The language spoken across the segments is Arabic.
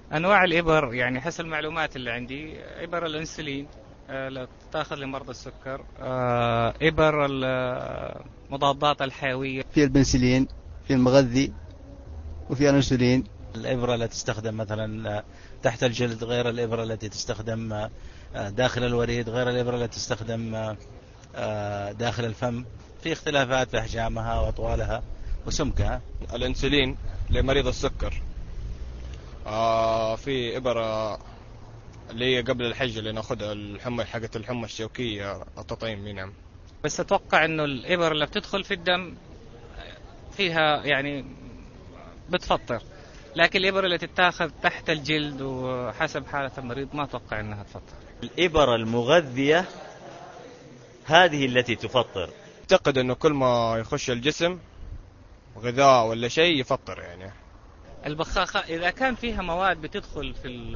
أنواع الإبر يعني حسب المعلومات اللي عندي، إبر الأنسولين لو تاخذ لمرضى السكر، إبر المضادات الحيوية. في البنسلين، في المغذي، وفي الأنسولين. الإبرة التي تستخدم مثلا تحت الجلد غير الإبرة التي تستخدم داخل الوريد، غير الإبرة التي تستخدم داخل الفم، في اختلافات في أحجامها وأطوالها وسمكها. الأنسولين لمريض السكر، في إبرة اللي هي قبل الحج اللي ناخدها، الحمى حقت الحمى الشوكية، التطعيم. نعم. بس أتوقع إنه الإبر اللي بتدخل في الدم فيها يعني بتفطر، لكن الإبر اللي تتاخذ تحت الجلد وحسب حالة المريض ما أتوقع إنها تفطر. الإبر المغذية هذه التي تفطر. أعتقد إنه كل ما يخش الجسم غذاء ولا شيء يفطر يعني. البخاخة إذا كان فيها مواد بتدخل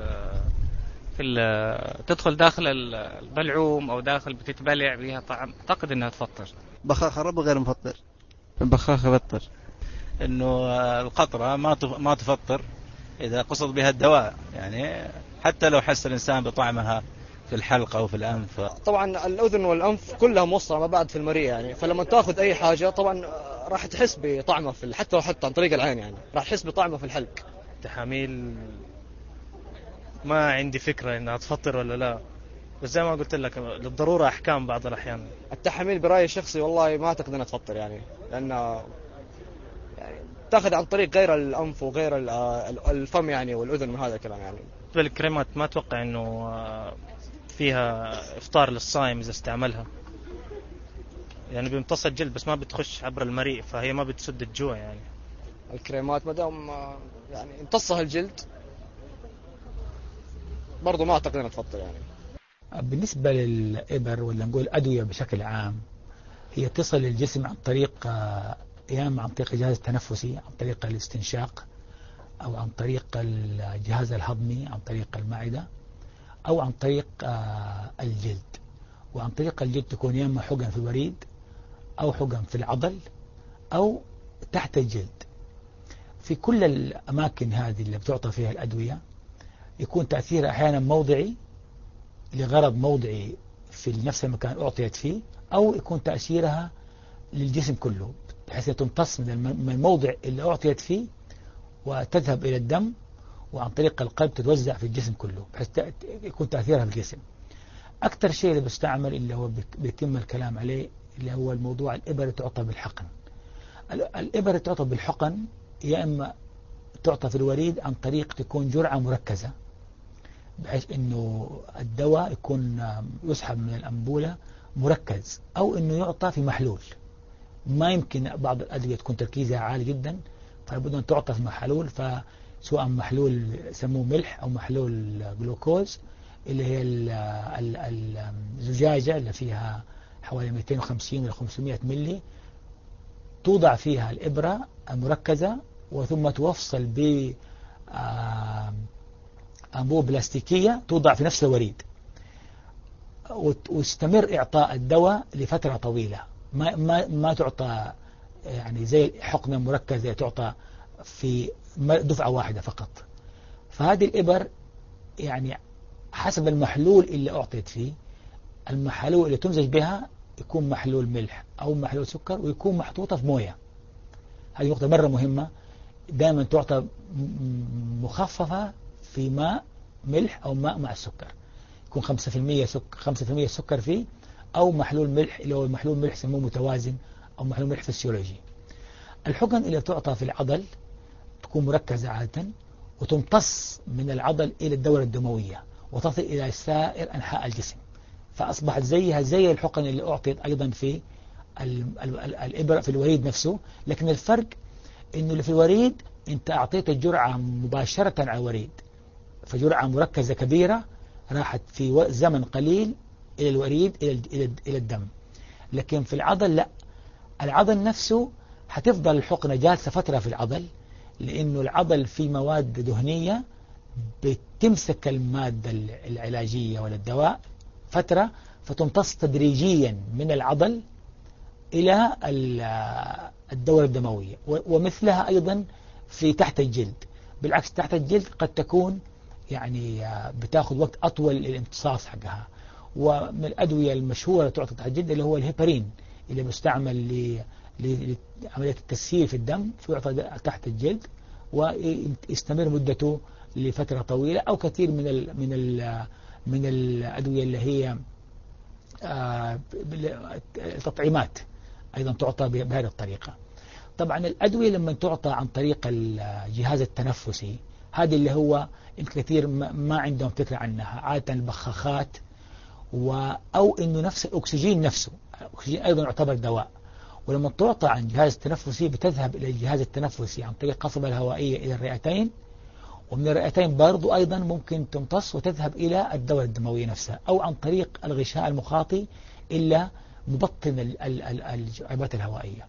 تدخل داخل البلعوم أو داخل بتتبلع بها طعم، أعتقد إنها تفطر. بخاخة رب غير مفطر. البخاخة بطر. إنه القطرة ما تفطر إذا قصد بها الدواء، يعني حتى لو حس الإنسان بطعمها في الحلق أو في الأنف. طبعا الأذن والأنف كلها موصلة ما بعد في المريء يعني، فلما تأخذ أي حاجة طبعا راح تحس بطعمه حتى لو عن طريق العين يعني راح تحس بطعمه في الحلق. تحاميل ما عندي فكرة إنها تفطر ولا لا، بس زي ما قلت لك للضرورة أحكام بعض الأحيان. التحاميل برأيي الشخصي والله ما أعتقد أنها تفطر يعني، لأن يعني تأخذ عن طريق غير الأنف وغير الفم يعني والأذن من هذا الكلام يعني. بالنسبة للكريمات ما أتوقع إنه فيها إفطار للصائم إذا استعملها، يعني بيمتص الجلد بس ما بتخش عبر المريء، فهي ما بتسد الجوع يعني. الكريمات ما دام يعني امتصها الجلد برضو ما أعتقد أنها تفطر يعني. بالنسبة للإبر ولا نقول الأدوية بشكل عام، هي تصل للجسم عن طريق يا إما عن طريق الجهاز التنفسي عن طريق الاستنشاق، أو عن طريق الجهاز الهضمي عن طريق المعدة، أو عن طريق الجلد. وعن طريق الجلد تكون يا إما حقن في الوريد أو حقن في العضل أو تحت الجلد. في كل الأماكن هذه اللي بتعطى فيها الأدوية يكون تأثيرها أحيانا موضعي لغرض موضعي في نفس المكان أعطيت فيه، أو يكون تأثيرها للجسم كله بحيث تمتص من الموضع اللي أعطيت فيه وتذهب إلى الدم، وعن طريق القلب تتوزع في الجسم كله بحيث يكون تأثيرها في الجسم. أكثر شيء اللي بستعمل اللي هو بيتم الكلام عليه اللي هو الموضوع الإبر تعطى بالحقن. الإبر تعطى بالحقن يا إما تعطى في الوريد عن طريق تكون جرعة مركزة، بحيث انه الدواء يكون يسحب من الأنبولة مركز، او انه يعطى في محلول. ما يمكن بعض الأدوية تكون تركيزها عالي جدا فلابد ان تعطى في محلول، فسواء محلول يسموه ملح او محلول جلوكوز اللي هي الزجاجة اللي فيها حوالي 250 إلى 500 ملي، توضع فيها الإبرة المركزة وثم توصل ب أنبوبة بلاستيكية توضع في نفس الوريد، واستمر إعطاء الدواء لفترة طويلة. ما تعطى يعني زي حقنة مركزة تعطى في دفعة واحدة فقط. فهذه الإبر يعني حسب المحلول اللي أعطيت فيه، المحلول اللي تمزج بها يكون محلول ملح أو محلول سكر ويكون محطوطة في موية. هذه نقطة مرة مهمة، دائما تعطى مخففة في ماء ملح أو ماء مع السكر، يكون 5% سكر فيه، أو محلول ملح اللي هو المحلول ملح يسموه متوازن أو محلول ملح فسيولوجي. الحقن اللي تعطى في العضل تكون مركزة عادة وتمتص من العضل إلى الدورة الدموية وتصل إلى سائر أنحاء الجسم، فأصبحت زيها زي الحقن اللي أعطيت أيضا في الإبرة في الوريد نفسه. لكن الفرق إنه اللي في الوريد أنت أعطيت الجرعة مباشرة على الوريد، فجرعة مركزة كبيرة راحت في زمن قليل إلى الوريد إلى الدم. لكن في العضل لا، العضل نفسه هتفضل الحقنة جالسة فترة في العضل، لأنه العضل فيه مواد دهنية بتمسك المادة العلاجية ولا الدواء فترة، فتمتص تدريجيا من العضل إلى الدورة الدموية. ومثلها أيضا في تحت الجلد، بالعكس تحت الجلد قد تكون يعني بتاخذ وقت أطول للامتصاص حقها. ومن الأدوية المشهورة تعطى تحت الجلد اللي هو الهيبارين اللي بيستعمل لعملية التسهيل في الدم، فيعطى تحت الجلد ويستمر مدته لفترة طويلة. أو كثير من الأدوية اللي هي التطعيمات أيضا تعطى بهذه الطريقة. طبعا الأدوية لما تعطى عن طريق الجهاز التنفسي، هذه اللي هو الكثير ما عندهم فكرة عنها، عادة البخاخات أو إنه نفس الأكسجين نفسه، الأكسجين أيضا يعتبر دواء. ولما تعطى عن جهاز التنفسي بتذهب إلى الجهاز التنفسي عن طريق القصبة الهوائية إلى الرئتين، ومن الرئتين برضو أيضا ممكن تمتص وتذهب إلى الدورة الدموية نفسها، أو عن طريق الغشاء المخاطي إلى مبطن الجعبات الهوائية.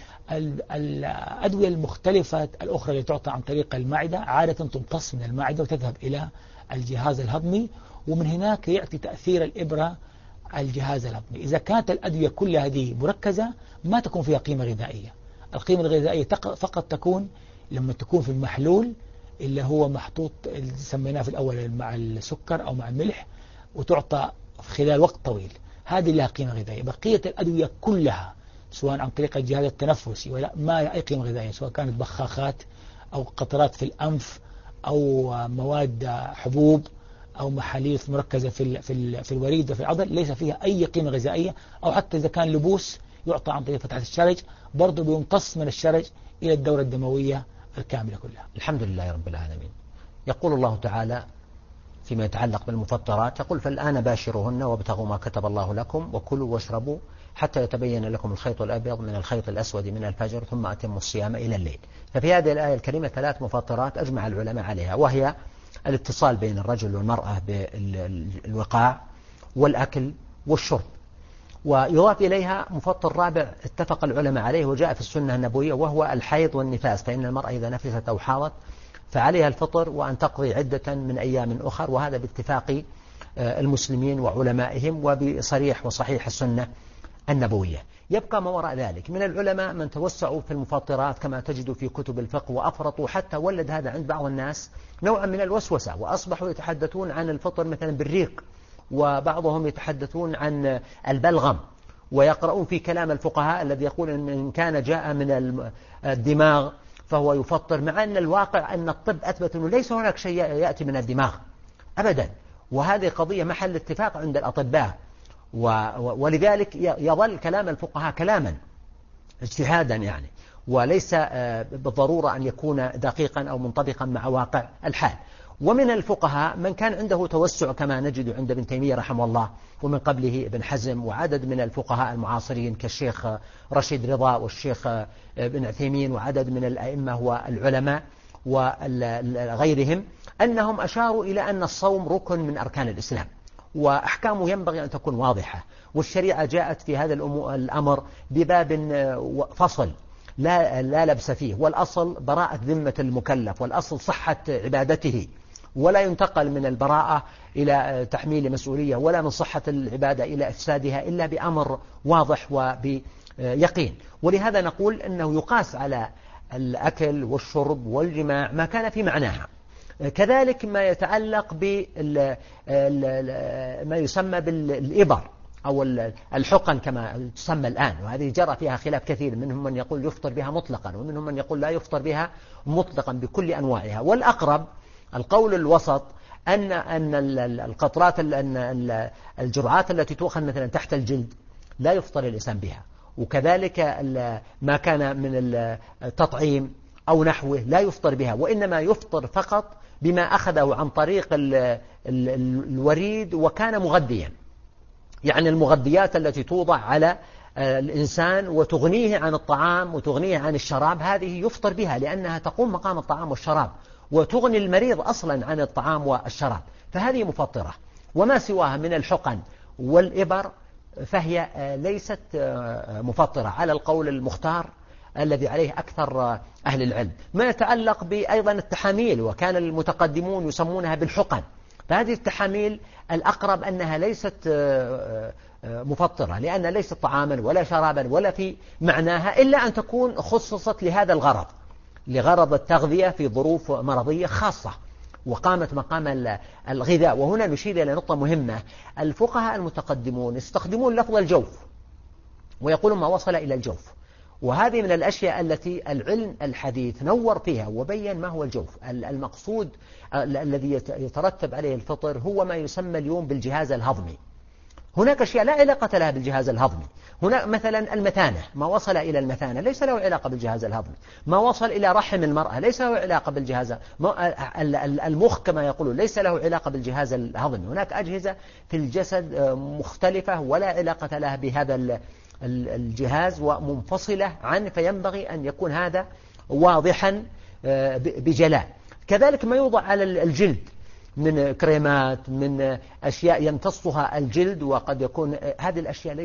الأدوية المختلفة الأخرى اللي تعطى عن طريق المعدة عادة تمتص من المعدة وتذهب إلى الجهاز الهضمي، ومن هناك يأتي تأثير الإبرة على الجهاز الهضمي. إذا كانت الأدوية كلها هذه مركزة ما تكون فيها قيمة غذائية. القيمة الغذائية فقط تكون لما تكون في المحلول اللي هو محطوط اللي سميناه في الأول مع السكر أو مع الملح، وتعطى خلال وقت طويل، هذه لها قيمة غذائية. بقية الأدوية كلها سواء عن طريق الجهاز التنفسي ولا ما لها أي قيمة غذائية، سواء كانت بخاخات أو قطرات في الأنف أو مواد حبوب أو محاليل مركزة في الوريد وفي العضل، ليس فيها أي قيمة غذائية. أو حتى إذا كان لبوس يعطى عن طريق فتحة الشرج، برضه بيمتص من الشرج إلى الدورة الدموية الكاملة كلها. الحمد لله رب العالمين. يقول الله تعالى فيما يتعلق بالمفطرات، يقول: فالآن باشروهن وابتغوا ما كتب الله لكم وكلوا واشربوا حتى يتبين لكم الخيط الأبيض من الخيط الأسود من الفجر ثم أتموا الصيام إلى الليل. ففي هذه الآية الكريمة 3 مفطرات أجمع العلماء عليها، وهي الاتصال بين الرجل والمرأة بالوقاع والأكل والشرب. ويضاف إليها مفطر رابع اتفق العلماء عليه وجاء في السنة النبوية، وهو الحيض والنفاس، فإن المرأة إذا نفست أو حاضت فعليها الفطر وأن تقضي عدة من أيام أخر، وهذا باتفاق المسلمين وعلمائهم وبصريح وصحيح السنة النبوية. يبقى ما وراء ذلك من العلماء من توسعوا في المفطرات كما تجد في كتب الفقه وأفرطوا، حتى ولد هذا عند بعض الناس نوعا من الوسوسة، وأصبحوا يتحدثون عن الفطر مثلا بالريق، وبعضهم يتحدثون عن البلغم، ويقرؤون في كلام الفقهاء الذي يقول إن كان جاء من الدماغ فهو يفطر، مع أن الواقع أن الطب أثبت أنه ليس هناك شيء يأتي من الدماغ أبدا، وهذه قضية محل اتفاق عند الأطباء. ولذلك يظل كلام الفقهاء كلاما اجتهادا يعني، وليس بالضرورة أن يكون دقيقا أو منطبقا مع واقع الحال. ومن الفقهاء من كان عنده توسع كما نجد عند ابن تيمية رحمه الله، ومن قبله ابن حزم، وعدد من الفقهاء المعاصرين كالشيخ رشيد رضا والشيخ ابن عثيمين وعدد من الأئمة والعلماء وغيرهم، أنهم أشاروا إلى أن الصوم ركن من أركان الإسلام، وأحكامه ينبغي أن تكون واضحة، والشريعة جاءت في هذا الأمر بباب فصل لا لبس فيه، والأصل براءة ذمة المكلف، والأصل صحة عبادته، ولا ينتقل من البراءة إلى تحميل مسؤولية، ولا من صحة العبادة إلى إفسادها إلا بأمر واضح وبيقين. ولهذا نقول أنه يقاس على الأكل والشرب والجماع ما كان في معناها. كذلك ما يتعلق بما يسمى بالإبر أو الحقن كما تسمى الآن، وهذه جرى فيها خلاف كثير، منهم من يقول يفطر بها مطلقا، ومنهم من يقول لا يفطر بها مطلقا بكل أنواعها. والأقرب القول الوسط أن القطرات الجرعات التي تؤخذ مثلا تحت الجلد لا يفطر الإنسان بها، وكذلك ما كان من التطعيم أو نحوه لا يفطر بها، وإنما يفطر فقط بما أخذه عن طريق الوريد وكان مغذيا، يعني المغذيات التي توضع على الإنسان وتغنيه عن الطعام وتغنيه عن الشراب، هذه يفطر بها لأنها تقوم مقام الطعام والشراب، وتغني المريض أصلا عن الطعام والشراب، فهذه مفطرة. وما سواها من الحقن والإبر فهي ليست مفطرة على القول المختار الذي عليه أكثر أهل العلم. ما يتعلق بأيضا التحاميل، وكان المتقدمون يسمونها بالحقن، فهذه التحاميل الأقرب أنها ليست مفطرة، لأنها ليست طعاما ولا شرابا ولا في معناها، إلا أن تكون خصصت لهذا الغرض، لغرض التغذية في ظروف مرضية خاصة. وقامت مقام الغذاء. وهنا نشير إلى نقطة مهمة. الفقهاء المتقدمون يستخدمون لفظ الجوف ويقولون ما وصل إلى الجوف، وهذه من الأشياء التي العلم الحديث نور فيها وبين ما هو الجوف. المقصود الذي يترتب عليه الفطر هو ما يسمى اليوم بالجهاز الهضمي. هناك أشياء لا علاقة لها بالجهاز الهضمي. هناك مثلا المثانة، ما وصل إلى المثانة ليس له علاقة بالجهاز الهضمي. ما وصل إلى رحم المرأة ليس له علاقة بالجهاز. المخ كما يقولون ليس له علاقة بالجهاز الهضمي. هناك أجهزة في الجسد مختلفة ولا علاقة لها بهذا الجهاز ومنفصلة عنه، فينبغي أن يكون هذا واضحا بجلاء. كذلك ما يوضع على الجلد من كريمات، من أشياء يمتصها الجلد، وقد يكون هذه الأشياء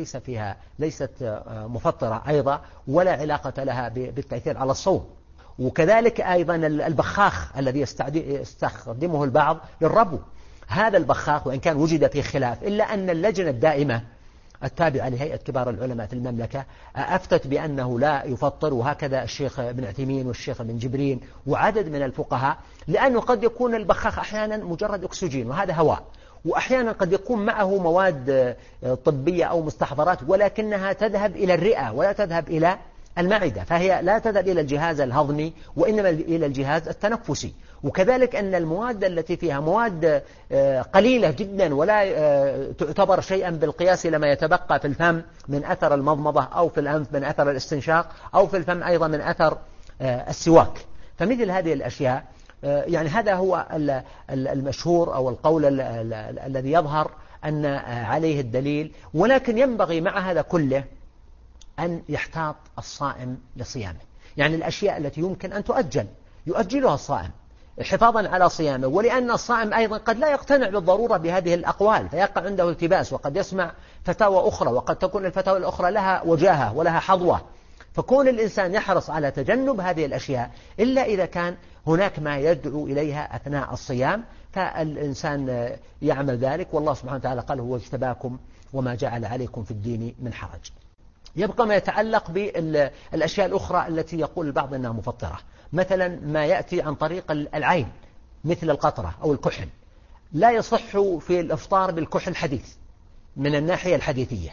ليست مفطرة أيضا ولا علاقة لها بالتأثير على الصوم. وكذلك أيضا البخاخ الذي يستخدمه البعض للربو، هذا البخاخ وإن كان وجد فيه خلاف إلا أن اللجنة الدائمة التابعة لهيئة كبار العلماء في المملكة أفتت بأنه لا يفطر، وهكذا الشيخ ابن عثيمين والشيخ ابن جبرين وعدد من الفقهاء، لأنه قد يكون البخاخ أحيانا مجرد أكسجين وهذا هواء، وأحيانا قد يكون معه مواد طبية أو مستحضرات ولكنها تذهب إلى الرئة ولا تذهب إلى المعدة، فهي لا تذهب إلى الجهاز الهضمي وإنما إلى الجهاز التنفسي. وكذلك أن المواد التي فيها مواد قليلة جدا ولا تعتبر شيئا بالقياس لما يتبقى في الفم من أثر المضمضة أو في الأنف من أثر الاستنشاق أو في الفم أيضا من أثر السواك. فمثل هذه الأشياء يعني هذا هو المشهور أو القول الذي يظهر أن عليه الدليل. ولكن ينبغي مع هذا كله أن يحتاط الصائم لصيامه، يعني الأشياء التي يمكن أن يؤجلها الصائم حفاظا على صيامه. ولأن الصائم أيضا قد لا يقتنع بالضرورة بهذه الأقوال فيقع عنده التباس، وقد يسمع فتاوى أخرى وقد تكون الفتاوى الأخرى لها وجاهة ولها حظوة، فكون الإنسان يحرص على تجنب هذه الأشياء إلا إذا كان هناك ما يدعو إليها أثناء الصيام، فالإنسان يعمل ذلك. والله سبحانه وتعالى قال هو اجتباكم وما جعل عليكم في الدين من حرج. يبقى ما يتعلق بالأشياء الأخرى التي يقول البعض أنها مفطرة، مثلا ما يأتي عن طريق العين مثل القطرة أو الكحل، لا يصح في الإفطار بالكحل حديث من الناحية الحديثية.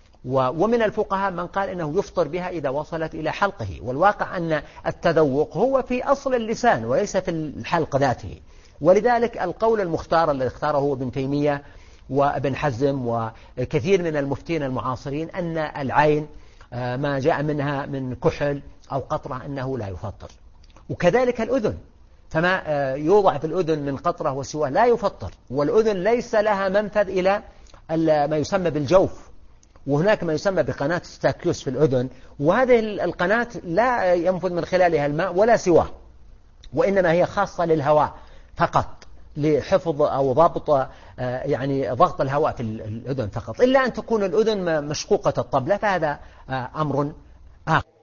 ومن الفقهاء من قال إنه يفطر بها إذا وصلت إلى حلقه، والواقع أن التذوق هو في أصل اللسان وليس في الحلق ذاته. ولذلك القول المختار الذي اختاره هو ابن تيمية وابن حزم وكثير من المفتين المعاصرين أن العين ما جاء منها من كحل أو قطرة أنه لا يفطر. وكذلك الأذن، فما يوضع في الأذن من قطرة وسواه لا يفطر، والأذن ليس لها منفذ إلى ما يسمى بالجوف، وهناك ما يسمى بقناة ستاكيوس في الأذن، وهذه القناة لا ينفذ من خلالها الماء ولا سواه، وإنما هي خاصة للهواء فقط لحفظ أو ضبط يعني ضغط الهواء في الأذن فقط، إلا أن تكون الأذن مشقوقة الطبلة فهذا أمر آخر.